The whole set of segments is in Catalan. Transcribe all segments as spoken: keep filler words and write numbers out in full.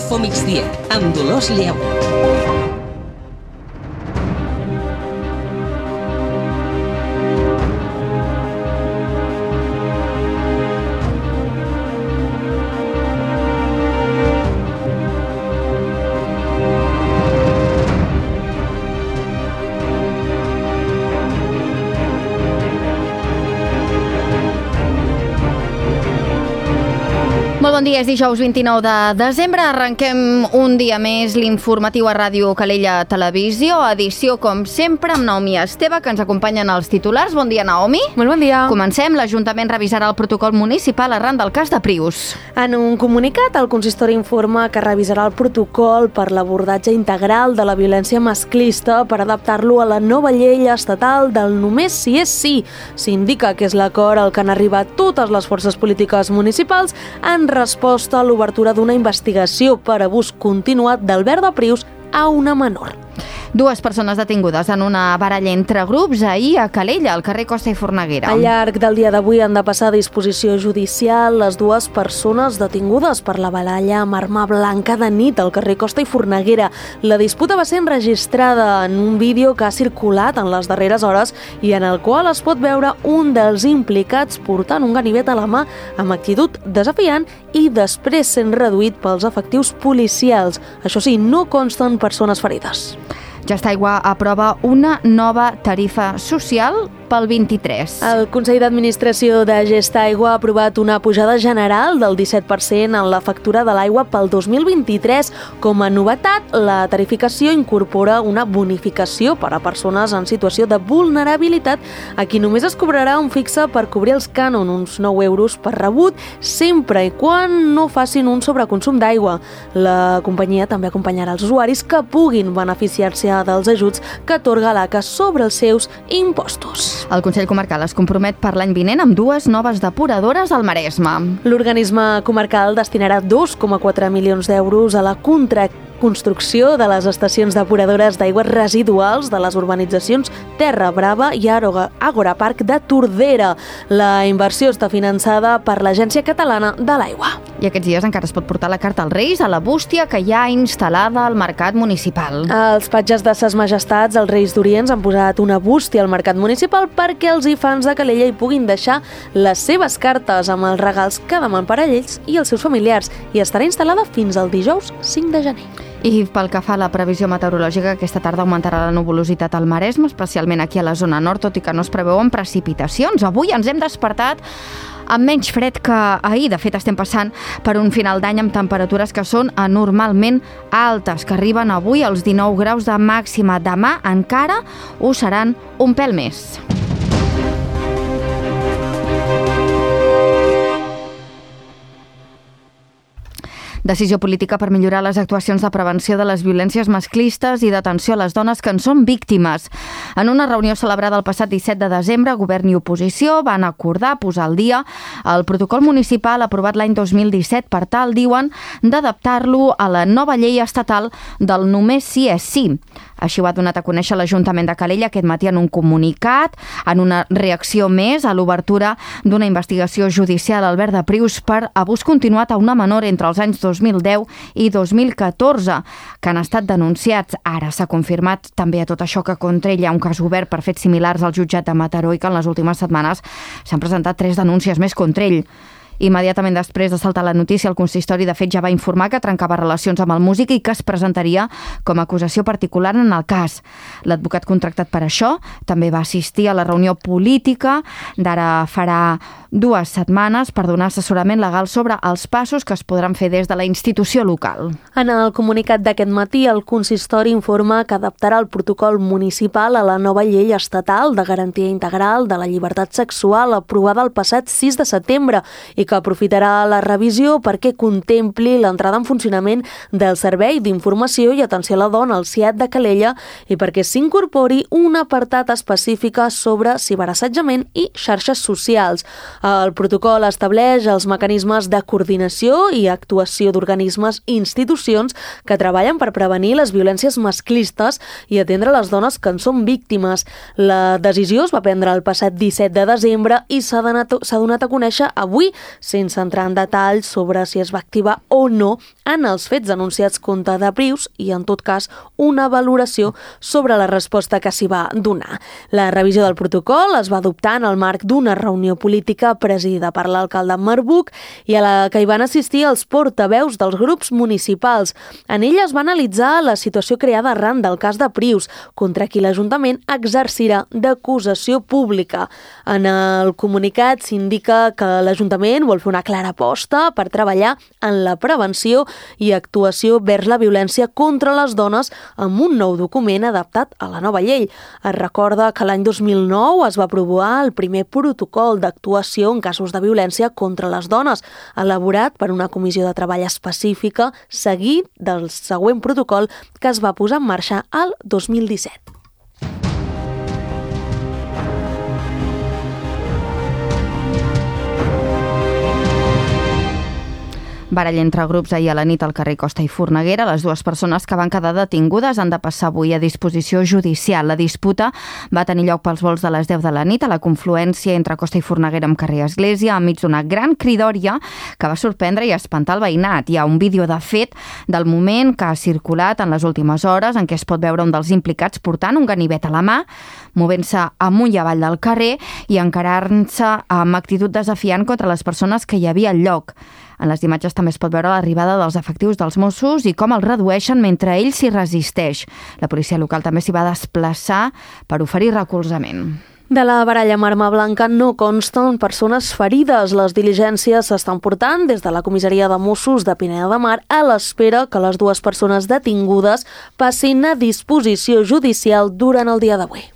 Info Migdia, amb Dolors Lleó. Molt bon dia, és dijous vint-i-nou de desembre. Arrenquem un dia més l'informatiu a Ràdio Calella Televisió, edició, com sempre, amb Naomi Esteve, que ens acompanyen els titulars. Bon dia, Naomi. Molt bon dia. Comencem. L'Ajuntament revisarà el protocol municipal arran del cas de Prius. En un comunicat, el consistori informa que revisarà el protocol per l'abordatge integral de la violència masclista per adaptar-lo a la nova llei estatal del només si és sí. S'indica que és l'acord al que han arribat totes les forces polítiques municipals en resposta a l'obertura d'una investigació per abús continuat d'Albert de Prius a una menor. Dues persones detingudes en una baralla entre grups ahir a Calella, al carrer Costa i Forneguera. Al llarg del dia d'avui han de passar a disposició judicial les dues persones detingudes per la baralla amb arma blanca de nit al carrer Costa i Forneguera. La disputa va ser enregistrada en un vídeo que ha circulat en les darreres hores i en el qual es pot veure un dels implicats portant un ganivet a la mà amb actitud desafiant i després sent reduït pels efectius policials. Això sí, no consten persones ferides. Gestaigua aprova una nova tarifa social pel vint-i-tres. El Consell d'Administració de Gestaigua ha aprovat una pujada general del disset per cent en la factura de l'aigua pel dos mil vint-i-tres. Com a novetat, la tarificació incorpora una bonificació per a persones en situació de vulnerabilitat, a qui només es cobrarà un fixe per cobrir els cànon, uns nou euros per rebut, sempre i quan no facin un sobreconsum d'aigua. La companyia també acompanyarà els usuaris que puguin beneficiar-se dels ajuts que atorga l'A C A sobre els seus impostos. El Consell Comarcal es compromet per l'any vinent amb dues noves depuradores al Maresme. L'organisme comarcal destinarà dos coma quatre milions d'euros a la contractació construcció de les estacions depuradores d'aigües residuals de les urbanitzacions Terra Brava i Àgora Park de Tordera. La inversió està finançada per l'Agència Catalana de l'Aigua. I aquests dies encara es pot portar la carta als Reis a la bústia que hi ha instal·lada al mercat municipal. Els patges de Ses Majestats, els Reis d'Orients, han posat una bústia al mercat municipal perquè els infants de Calella hi puguin deixar les seves cartes amb els regals que deman per a ells i els seus familiars, i estarà instal·lada fins al dijous cinc de gener. I pel que fa a la previsió meteorològica, aquesta tarda augmentarà la nuvolositat al Maresme, especialment aquí a la zona nord, tot i que no es preveuen precipitacions. Avui ens hem despertat amb menys fred que ahir. De fet, estem passant per un final d'any amb temperatures que són anormalment altes, que arriben avui als dinou graus de màxima. Demà encara ho seran un pèl més. Decisió política per millorar les actuacions de prevenció de les violències masclistes i d'atenció a les dones que en són víctimes. En una reunió celebrada el passat disset de desembre, govern i oposició van acordar posar al dia el protocol municipal aprovat l'any dos mil disset per tal, diuen, d'adaptar-lo a la nova llei estatal del només sí és sí. Així ho ha donat a conèixer l'Ajuntament de Calella aquest matí en un comunicat, en una reacció més a l'obertura d'una investigació judicial a Albert de Prius per abús continuat a una menor entre els anys dos mil deu i dos mil catorze, que han estat denunciats. Ara s'ha confirmat també a tot això que contra ell hi ha un cas obert per fets similars al jutjat de Mataró i que en les últimes setmanes s'han presentat tres denúncies més contra ell. Immediatament després de saltar la notícia, el consistori de fet ja va informar que trencava relacions amb el músic i que es presentaria com a acusació particular en el cas. L'advocat contractat per això també va assistir a la reunió política d'ara farà dues setmanes per donar assessorament legal sobre els passos que es podran fer des de la institució local. En el comunicat d'aquest matí, el consistori informa que adaptarà el protocol municipal a la nova llei estatal de garantia integral de la llibertat sexual aprovada el passat sis de setembre i que aprofitarà la revisió perquè contempli l'entrada en funcionament del Servei d'Informació i Atenció a la Dona, el SIAD de Calella, i perquè s'incorpori un apartat específic sobre ciberassetjament i xarxes socials. El protocol estableix els mecanismes de coordinació i actuació d'organismes i institucions que treballen per prevenir les violències masclistes i atendre les dones que en són víctimes. La decisió es va prendre el passat disset de desembre i s'ha donat, s'ha donat a conèixer avui sense entrar en detalls sobre si es va activar o no en els fets denunciats contra de Prius i, en tot cas, una valoració sobre la resposta que s'hi va donar. La revisió del protocol es va adoptar en el marc d'una reunió política presidida per l'alcalde Marbuc i a la que hi van assistir els portaveus dels grups municipals. En ella es va analitzar la situació creada arran del cas de Prius, contra qui l'Ajuntament exercirà d'acusació pública. En el comunicat s'indica que l'Ajuntament vol fer una clara aposta per treballar en la prevenció i actuació vers la violència contra les dones amb un nou document adaptat a la nova llei. Es recorda que l'any dos mil nou es va aprovar el primer protocol d'actuació en casos de violència contra les dones, elaborat per una comissió de treball específica, seguit del següent protocol que es va posar en marxa al dos mil disset. Barall entre grups ahir a la nit al carrer Costa i Forneguera. Les dues persones que van quedar detingudes han de passar avui a disposició judicial. La disputa va tenir lloc pels volts de les deu de la nit a la confluència entre Costa i Forneguera amb carrer Església, enmig d'una gran cridòria que va sorprendre i espantar el veïnat. Hi ha un vídeo de fet del moment que ha circulat en les últimes hores en què es pot veure un dels implicats portant un ganivet a la mà, movent-se amunt i avall del carrer i encarant-se amb actitud desafiant contra les persones que hi havia al lloc. En les imatges també es pot veure l'arribada dels efectius dels Mossos i com els redueixen mentre ell s'hi resisteix. La policia local també s'hi va desplaçar per oferir recolzament. De la baralla amb arma blanca no consten persones ferides. Les diligències s'estan portant des de la comissaria de Mossos de Pineda de Mar a l'espera que les dues persones detingudes passin a disposició judicial durant el dia d'avui.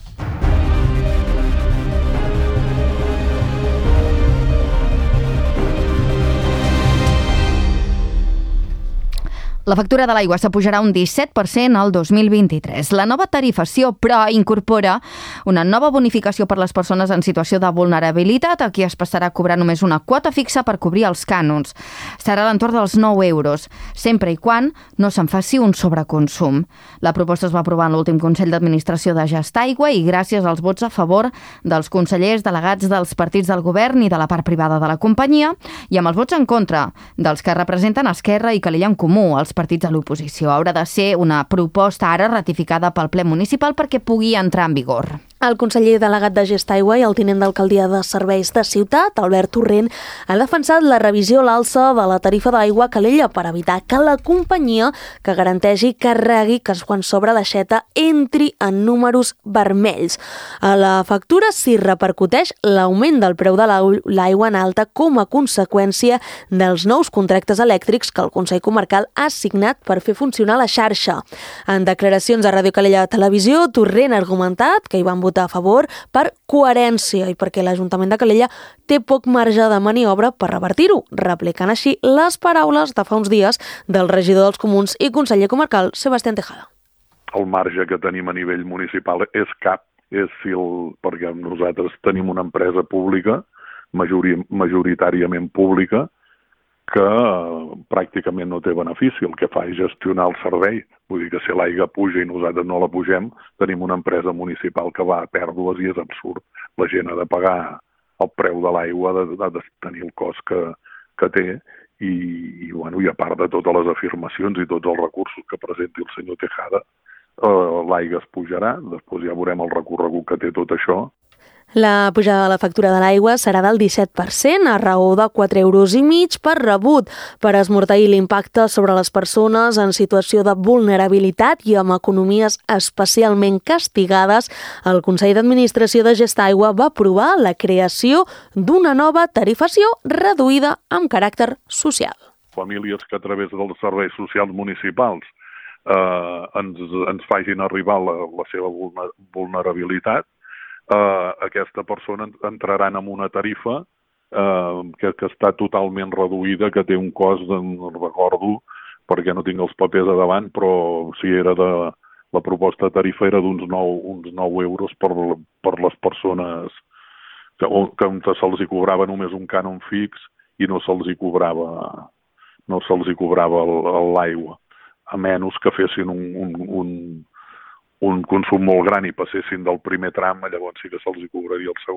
La factura de l'aigua s'apujarà un disset per cent al dos mil vint-i-tres. La nova tarifació, però, incorpora una nova bonificació per les persones en situació de vulnerabilitat, a qui es passarà a cobrar només una quota fixa per cobrir els cànons. Serà a l'entorn dels nou euros, sempre i quan no se'n faci un sobreconsum. La proposta es va aprovar en l'últim Consell d'Administració de Gestaigua i gràcies als vots a favor dels consellers delegats dels partits del govern i de la part privada de la companyia i amb els vots en contra dels que representen Esquerra i Calella en Comú, els partits de l'oposició. Haurà de ser una proposta ara ratificada pel ple municipal perquè pugui entrar en vigor. El conseller delegat de Gestaigua i el tinent d'alcaldia de Serveis de Ciutat, Albert Torrent, ha defensat la revisió a l'alça de la tarifa d'aigua a Calella per evitar que la companyia que garanteixi que regui que quan s'obre l'aixeta entri en números vermells. A la factura s'hi repercuteix l'augment del preu de l'aigua en alta com a conseqüència dels nous contractes elèctrics que el Consell Comarcal ha signat per fer funcionar la xarxa. En declaracions a Ràdio Calella Televisió, Torrent ha argumentat que hi van votar a favor per coherència i perquè l'Ajuntament de Calella té poc marge de maniobra per revertir-ho, replicant així les paraules de fa uns dies del regidor dels Comuns i conseller comarcal Sebastián Tejada. El marge que tenim a nivell municipal és cap, és fil, perquè nosaltres tenim una empresa pública, majori, majoritàriament pública, que pràcticament no té benefici. El que fa és gestionar el servei. Vull dir que si l'aigua puja i nosaltres no la pugem, tenim una empresa municipal que va a pèrdues i és absurd. La gent ha de pagar el preu de l'aigua, ha de tenir el cost que, que té i, i, bueno, i a part de totes les afirmacions i tots els recursos que presenti el senyor Tejada, eh, l'aigua es pujarà, després ja veurem el recorregut que té tot això. La pujada de la factura de l'aigua serà del disset per cent, a raó de quatre euros i mig per rebut, per esmorteir l'impacte sobre les persones en situació de vulnerabilitat i amb economies especialment castigades. El Consell d'Administració de Gestaigua va aprovar la creació d'una nova tarifació reduïda amb caràcter social. Famílies que a través dels serveis socials municipals eh, ens, ens facin arribar la, la seva vulnerabilitat, Uh, aquesta persona entrarà en una tarifa uh, que, que està totalment reduïda, que té un cost, no recordo, perquè no tinc els papers a davant, però si era de la proposta de tarifa era d'uns nou, uns nou euros per, per les persones que, que se'ls hi cobrava només un cànon fix i no se'ls hi cobrava, no se'ls hi cobrava l'aigua, a menys que fessin un, un, un un consum molt gran i passessin del primer tram, llavors sí que se'ls hi cobraria el segon,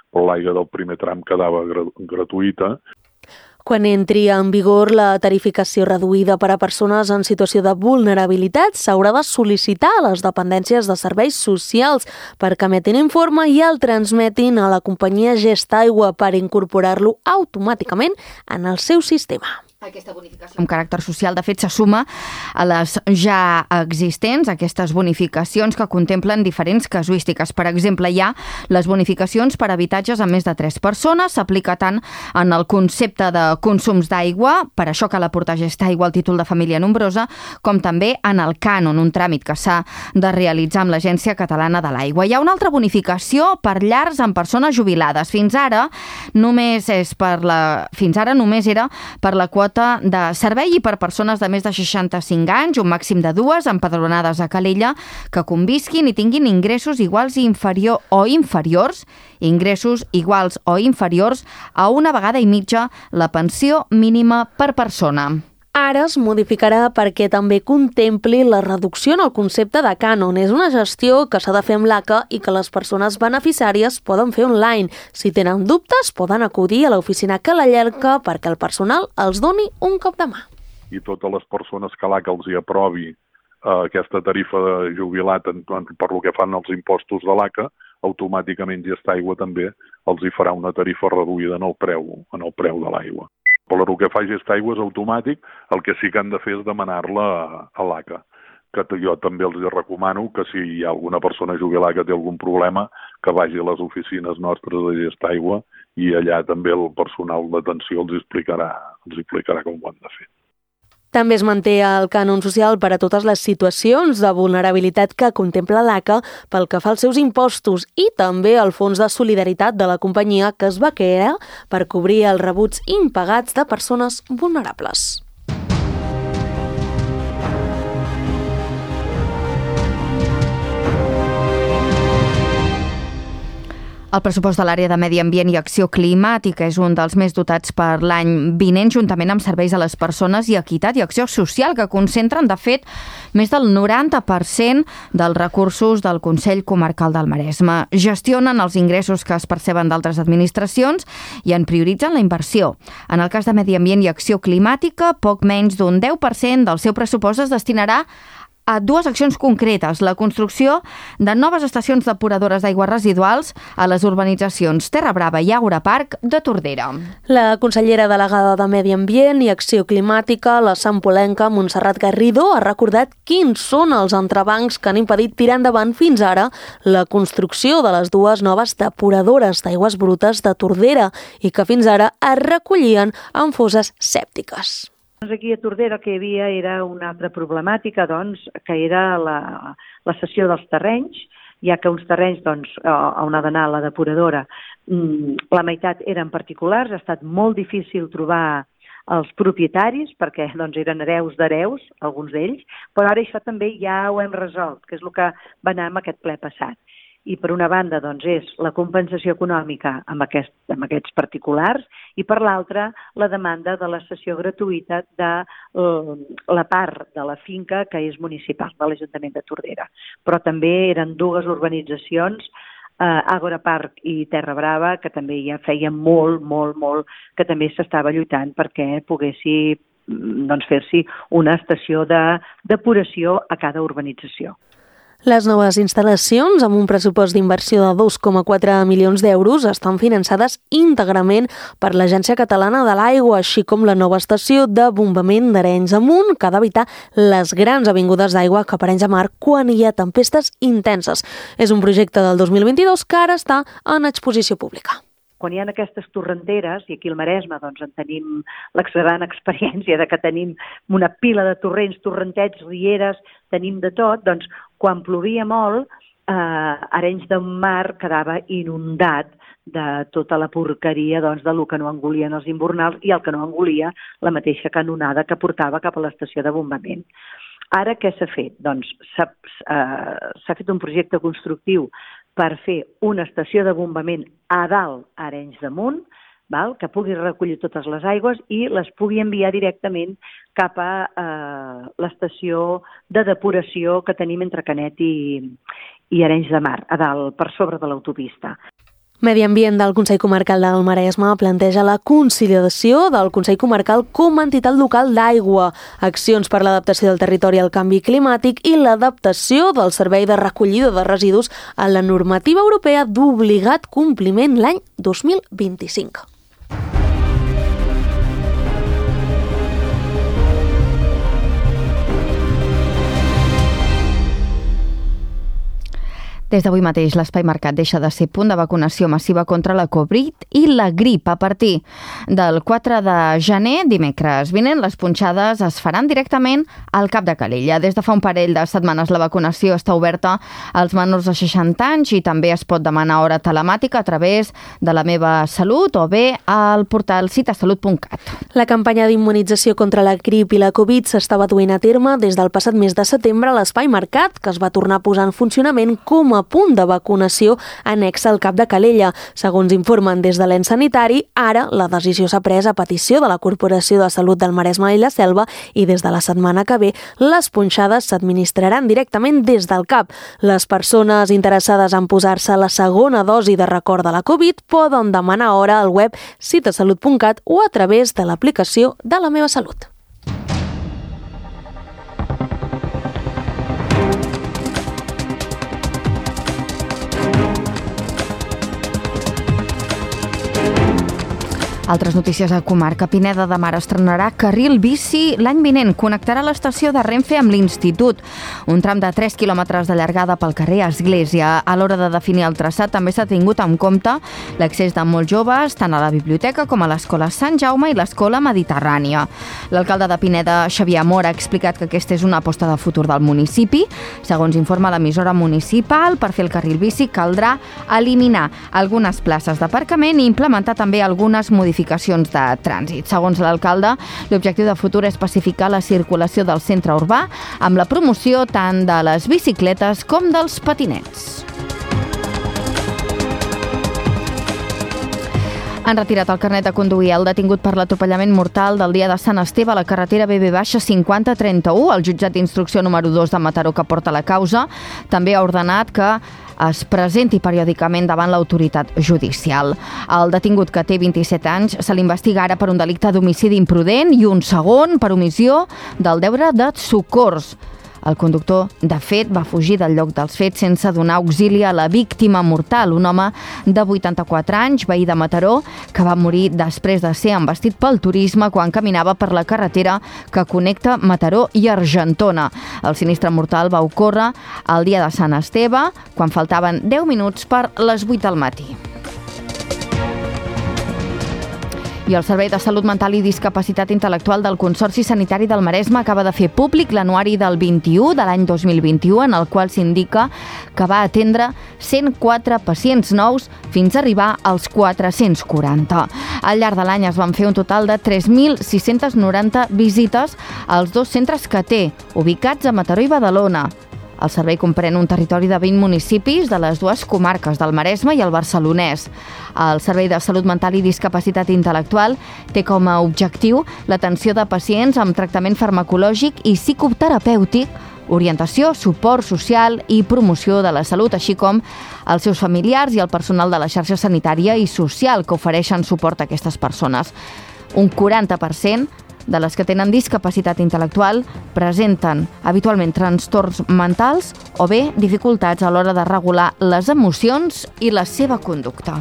però l'aigua del primer tram quedava gratuïta. Quan entri en vigor la tarificació reduïda per a persones en situació de vulnerabilitat, s'haurà de sol·licitar a les dependències de serveis socials perquè emetin informe i el transmetin a la companyia Gestaigua per incorporar-lo automàticament en el seu sistema. Aquesta bonificació amb caràcter social, de fet, se suma a les ja existents, aquestes bonificacions que contemplen diferents casuístiques. Per exemple, hi ha les bonificacions per habitatges amb més de tres persones, s'aplica tant en el concepte de consums d'aigua, per això cal aportar Gestaigua al títol de família nombrosa, com també en el cànon, un tràmit que s'ha de realitzar amb l'Agència Catalana de l'Aigua. Hi ha una altra bonificació per llars amb persones jubilades. Fins ara només és per la fins ara només era per la quota de servei i per persones de més de seixanta-cinc anys, un màxim de dues, empadronades a Calella, que convisquin i tinguin ingressos iguals i inferior o inferiors, ingressos iguals o inferiors a una vegada i mitja la pensió mínima per persona. Ara es modificarà perquè també contempli la reducció en el concepte de cànon. És una gestió que s'ha de fer amb l'A C A i que les persones beneficiàries poden fer online. Si tenen dubtes, poden acudir a l'oficina Calellerca perquè el personal els doni un cop de mà. I totes les persones que l'A C A els hi aprovi eh, aquesta tarifa de jubilat en, en, per lo que fan els impostos de l'A C A, automàticament Gestaigua també els hi farà una tarifa reduïda en el preu, en el preu de l'aigua. Però el que fa Gestaigua és automàtic, el que sí que han de fer és demanar-la a l'A C A, que jo també els recomano que si hi ha alguna persona jubilada que té algun problema, que vagi a les oficines nostres de Gestaigua i allà també el personal d'atenció els explicarà, els explicarà com ho han de fer. També es manté el cànon social per a totes les situacions de vulnerabilitat que contempla l'A C A pel que fa als seus impostos i també el fons de solidaritat de la companyia que es va crear per cobrir els rebuts impagats de persones vulnerables. El pressupost de l'àrea de Medi Ambient i Acció Climàtica és un dels més dotats per l'any vinent, juntament amb serveis a les persones i equitat i acció social, que concentren, de fet, més del noranta per cent dels recursos del Consell Comarcal del Maresme. Gestionen els ingressos que es perceben d'altres administracions i en prioritzen la inversió. En el cas de Medi Ambient i Acció Climàtica, poc menys d'un deu per cent del seu pressupost es destinarà a dues accions concretes, la construcció de noves estacions depuradores d'aigües residuals a les urbanitzacions Terra Brava i Àgora Park de Tordera. La consellera delegada de Medi Ambient i Acció Climàtica, la sampolenca Montserrat Garrido, ha recordat quins són els entrebancs que han impedit tirar endavant fins ara la construcció de les dues noves depuradores d'aigües brutes de Tordera i que fins ara es recollien en fosses sèptiques. Aquí a Tordera el que hi havia era una altra problemàtica, doncs, que era la, la cessió dels terrenys, ja que uns terrenys doncs, on ha d'anar la depuradora, la meitat eren particulars, ha estat molt difícil trobar els propietaris, perquè doncs, eren hereus d'hereus, alguns d'ells, però ara això també ja ho hem resolt, que és el que va anar amb aquest ple passat. I per una banda doncs, és la compensació econòmica amb, aquest, amb aquests particulars i per l'altra la demanda de la cessió gratuïta de uh, la part de la finca que és municipal, de l'Ajuntament de Tordera. Però també eren dues urbanitzacions, uh, Àgora Park i Terra Brava, que també ja feia molt, molt, molt, que també s'estava lluitant perquè poguessi doncs, fer-s'hi una estació de depuració a cada urbanització. Les noves instal·lacions, amb un pressupost d'inversió de dos coma quatre milions d'euros, estan finançades íntegrament per l'Agència Catalana de l'Aigua, així com la nova estació de bombament d'Arenys Amunt, que ha d'evitar les grans avingudes d'aigua cap a Arenys de Mar quan hi ha tempestes intenses. És un projecte del dos mil vint-i-dos que ara està en exposició pública. Quan hi ha aquestes torrenteres, i aquí al Maresme doncs, en tenim l'excel·lent experiència de que tenim una pila de torrents, torrentets, rieres, tenim de tot, doncs quan plovia molt, eh, Arenys de Mar quedava inundat de tota la porqueria doncs, de lo que no engolien els invernals i el que no engolia la mateixa canonada que portava cap a l'estació de bombament. Ara què s'ha fet? Doncs s'ha eh, fet un projecte constructiu per fer una estació de bombament a dalt a Arenys de Munt, val? Que pugui recollir totes les aigües i les pugui enviar directament cap a eh, l'estació de depuració que tenim entre Canet i, i Arenys de Mar, a dalt, per sobre de l'autopista. Medi Ambient del Consell Comarcal del Maresme planteja la conciliació del Consell Comarcal com a entitat local d'aigua, accions per l'adaptació del territori al canvi climàtic i l'adaptació del servei de recollida de residus a la normativa europea d'obligat compliment l'any dos mil vint-i-cinc. Des d'avui mateix, l'Espai Mercat deixa de ser punt de vacunació massiva contra la Covid i la grip. A partir del quatre de gener, dimecres vinent, les punxades es faran directament al Cap de Calella. Des de fa un parell de setmanes la vacunació està oberta als menors de seixanta anys i també es pot demanar hora telemàtica a través de La Meva Salut o bé al portal citasalut punt cat. La campanya d'immunització contra la grip i la Covid s'estava duent a terme des del passat mes de setembre a l'Espai Mercat, que es va tornar a posar en funcionament com a punt de vacunació annex al Cap de Calella. Segons informen des de l'ens sanitari, ara la decisió s'ha pres a petició de la Corporació de Salut del Maresme i la Selva i des de la setmana que ve les punxades s'administraran directament des del CAP. Les persones interessades en posar-se la segona dosi de record de la Covid poden demanar hora al web citasalut punt cat o a través de l'aplicació de La Meva Salut. Altres notícies a comarca. Pineda de Mar estrenarà carril bici l'any vinent. Connectarà l'estació de Renfe amb l'Institut. Un tram de tres quilòmetres de llargada pel carrer Església. A l'hora de definir el traçat també s'ha tingut en compte l'accés de molts joves tant a la biblioteca com a l'Escola Sant Jaume i l'Escola Mediterrània. L'alcalde de Pineda, Xavier Amor, ha explicat que aquesta és una aposta de futur del municipi. Segons informa l'emissora municipal, per fer el carril bici caldrà eliminar algunes places d'aparcament i implementar també algunes modificacions de trànsit. Segons l'alcalde, l'objectiu de futur és pacificar la circulació del centre urbà amb la promoció tant de les bicicletes com dels patinets. Han retirat el carnet de conduir el detingut per l'atropellament mortal del dia de Sant Esteve a la carretera B B cinquanta trenta-u. El jutjat d'instrucció número dos de Mataró, que porta la causa, també ha ordenat que es presenti periòdicament davant l'autoritat judicial. El detingut, que té vint-i-set anys, se l'investiga ara per un delicte d'homicidi imprudent i un segon per omissió del deure de socors. El conductor, de fet, va fugir del lloc dels fets sense donar auxili a la víctima mortal, un home de vuitanta-quatre anys, veí de Mataró, que va morir després de ser embestit pel turisme quan caminava per la carretera que connecta Mataró i Argentona. El sinistre mortal va ocórrer el dia de Sant Esteve, quan faltaven deu minuts per les vuit del matí. I el Servei de Salut Mental i Discapacitat Intel·lectual del Consorci Sanitari del Maresme acaba de fer públic l'anuari del vint-i-u de l'any dos mil vint-i-u, en el qual s'indica que va atendre cent quatre pacients nous fins a arribar als quatre-cents quaranta. Al llarg de l'any es van fer un total de tres mil sis-cents noranta visites als dos centres que té, ubicats a Mataró i Badalona. El servei comprèn un territori de vint municipis de les dues comarques del Maresme i el Barcelonès. El Servei de Salut Mental i Discapacitat Intel·lectual té com a objectiu l'atenció de pacients amb tractament farmacològic i psicoterapèutic, orientació, suport social i promoció de la salut, així com els seus familiars i el personal de la xarxa sanitària i social que ofereixen suport a aquestes persones. Un quaranta per cent de les que tenen discapacitat intel·lectual presenten habitualment trastorns mentals o bé dificultats a l'hora de regular les emocions i la seva conducta.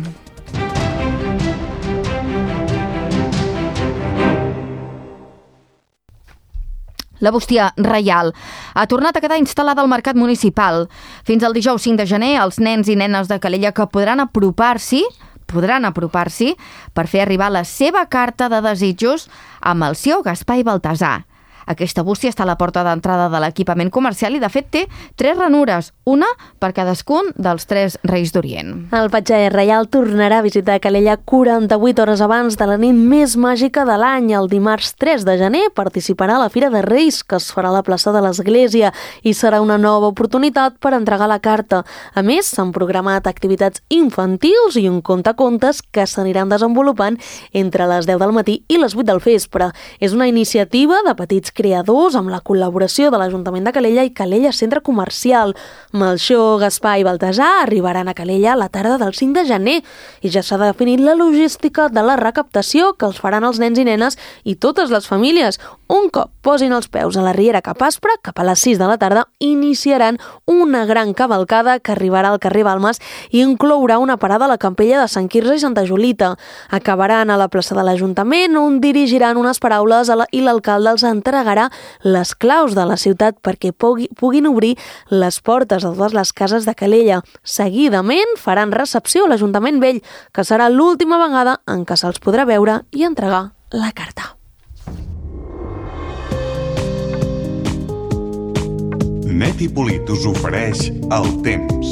La bústia reial ha tornat a quedar instal·lada al mercat municipal. Fins al dijous cinc de gener, els nens i nenes de Calella que podran apropar-s'hi podran apropar-s'hi per fer arribar la seva carta de desitjos amb el seu Gaspar i Baltasar. Aquesta bústia està a la porta d'entrada de l'equipament comercial i, de fet, té tres ranures, una per cadascun dels tres reis d'Orient. El Patger Reial tornarà a visitar Calella quaranta-vuit hores abans de la nit més màgica de l'any. El dimarts tres de gener participarà a la Fira de Reis, que es farà a la plaça de l'Església, i serà una nova oportunitat per entregar la carta. A més, s'han programat activitats infantils i un contacontes que s'aniran desenvolupant entre les deu del matí i les vuit del vespre. És una iniciativa de petits creadors amb la col·laboració de l'Ajuntament de Calella i Calella Centre Comercial. Melxó, Gaspar i Baltasar arribaran a Calella a la tarda del cinc de gener i ja s'ha definit la logística de la recaptació que els faran els nens i nenes i totes les famílies. Un cop posin els peus a la Riera cap Aspre, cap a les sis de la tarda, iniciaran una gran cavalcada que arribarà al carrer Balmes i inclourà una parada a la Campella de Sant Quirze i Santa Julita. Acabaran a la plaça de l'Ajuntament, on dirigiran unes paraules a la, i l'alcalde els entregarà les claus de la ciutat perquè pugui, puguin obrir les portes de totes les cases de Calella. Seguidament faran recepció a l'Ajuntament Vell, que serà l'última vegada en què se'ls podrà veure i entregar la carta. Net i Polit us ofereix el temps.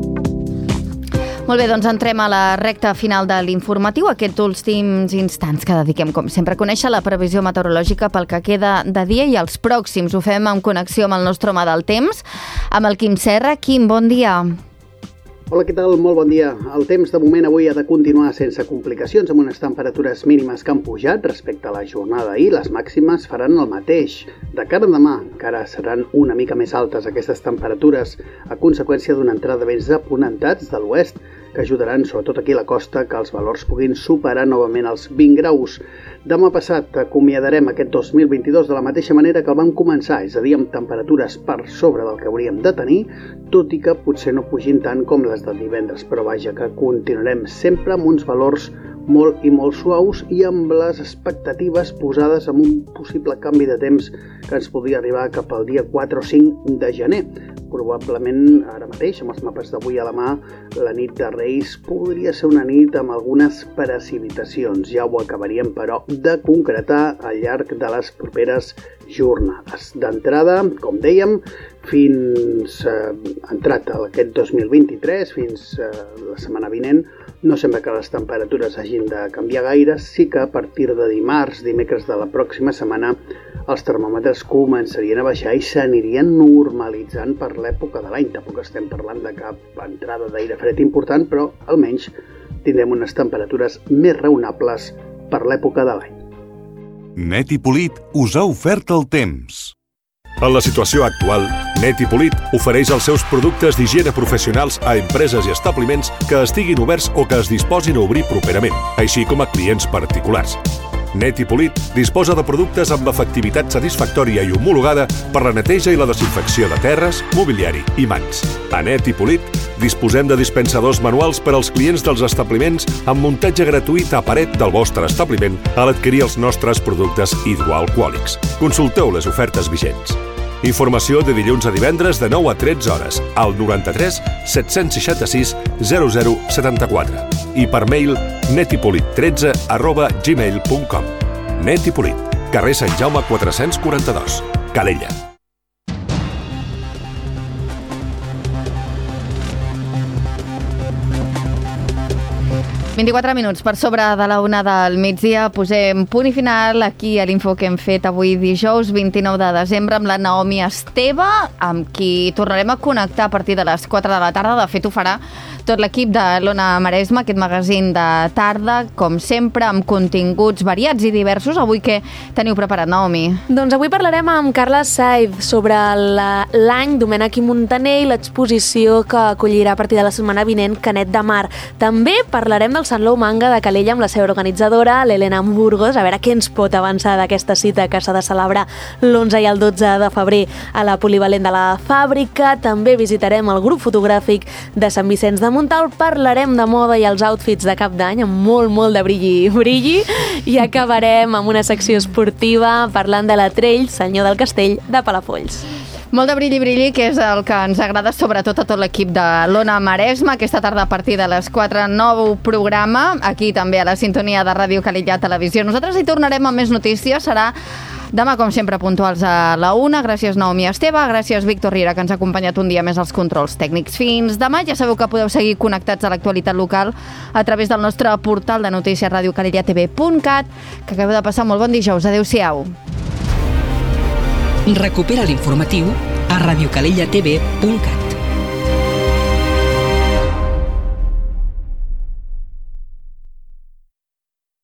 Molt bé, doncs entrem a la recta final de l'informatiu, aquests últims instants que dediquem, com sempre, a conèixer la previsió meteorològica pel que queda de dia i els pròxims. Ho fem en connexió amb el nostre home del temps, amb el Quim Serra. Quim, bon dia. Hola, què tal? Molt bon dia. El temps de moment avui ha de continuar sense complicacions, amb unes temperatures mínimes que han pujat respecte a la jornada d'ahir. Les màximes faran el mateix. De cara a demà encara seran una mica més altes aquestes temperatures a conseqüència d'una entrada de vents aponentats de l'oest que ajudaran, sobretot aquí a la costa, que els valors puguin superar novament els vint graus. Demà passat acomiadarem aquest dos mil vint-i-dos de la mateixa manera que el vam començar, és a dir, amb temperatures per sobre del que hauríem de tenir, tot i que potser no pugin tant com les del divendres, però vaja, que continuarem sempre amb uns valors molt i molt suaus i amb les expectatives posades amb un possible canvi de temps que ens podria arribar cap al dia quatre o cinc de gener. Probablement ara mateix, amb els mapes d'avui a la mà, la nit de Reis podria ser una nit amb algunes precipitacions. Ja ho acabaríem, però, de concretar al llarg de les properes jornades. D'entrada, com dèiem, fins eh, entrat aquest dos mil vint-i-tres, fins eh, la setmana vinent, no sembla que les temperatures hagin de canviar gaire, sí que a partir de dimarts, dimecres de la pròxima setmana, els termòmetres començarien a baixar i s'anirien normalitzant per l'època de l'any. Tampoc estem parlant de cap entrada d'aire fred important, però almenys tindrem unes temperatures més raonables per l'època de l'any. Net i Polit us ha ofert el temps. En la situació actual, Net i Polit ofereix els seus productes d'higiene professionals a empreses i establiments que estiguin oberts o que es disposin a obrir properament, així com a clients particulars. Net i Polit disposa de productes amb efectivitat satisfactòria i homologada per la neteja i la desinfecció de terres, mobiliari i mans. A Net i Polit disposem de dispensadors manuals per als clients dels establiments amb muntatge gratuït a paret del vostre establiment a l'adquirir els nostres productes hidroalcohòlics. Consulteu les ofertes vigents. Informació de dilluns a divendres de nou a tretze hores al noranta-tres set-cents seixanta-sis zero zero setanta-quatre i per mail netipolit tretze arroba gmail punt com. Net i Polit, carrer Sant Jaume quatre-cents quaranta-dos, Calella. vint-i-quatre minuts per sobre de la una del migdia. Posem punt i final aquí a l'info que hem fet avui dijous vint-i-nou de desembre amb la Naomi Esteve, amb qui tornarem a connectar a partir de les quatre de la tarda. De fet, ho farà tot l'equip de l'Ona Maresme, aquest magazín de tarda, com sempre, amb continguts variats i diversos. Avui què teniu preparat, Naomi? Doncs avui parlarem amb Carla Saiz sobre l'any Domènech i Montaner i l'exposició que acollirà a partir de la setmana vinent Canet de Mar. També parlarem del Sant Lou Manga de Calella amb la seva organitzadora, l'Helena Burgos, a veure què ens pot avançar d'aquesta cita que s'ha de celebrar l'onze i el dotze de febrer a la Polivalent de la Fàbrica. També visitarem el grup fotogràfic de Sant Vicenç de Montalt, parlarem de moda i els outfits de cap d'any amb molt, molt de brilli i brilli, i acabarem amb una secció esportiva parlant de la Trail Senyor del Castell de Palafolls. Molt de brilli brilli, que és el que ens agrada sobretot a tot l'equip de l'Ona Maresme. Aquesta tarda a partir de les quatre, nou programa, aquí també a la sintonia de Ràdio Calella Televisió. Nosaltres hi tornarem amb més notícies, serà demà, com sempre, puntuals a la una. Gràcies, Naomi Esteve, gràcies, Víctor Riera, que ens ha acompanyat un dia més als controls tècnics. Fins demà. Ja sabeu que podeu seguir connectats a l'actualitat local a través del nostre portal de notícies ràdio calella t v punt cat. Que acabeu de passar molt bon dijous. Adéu-siau. Recupera l'informatiu a radiocalella t v punt cat.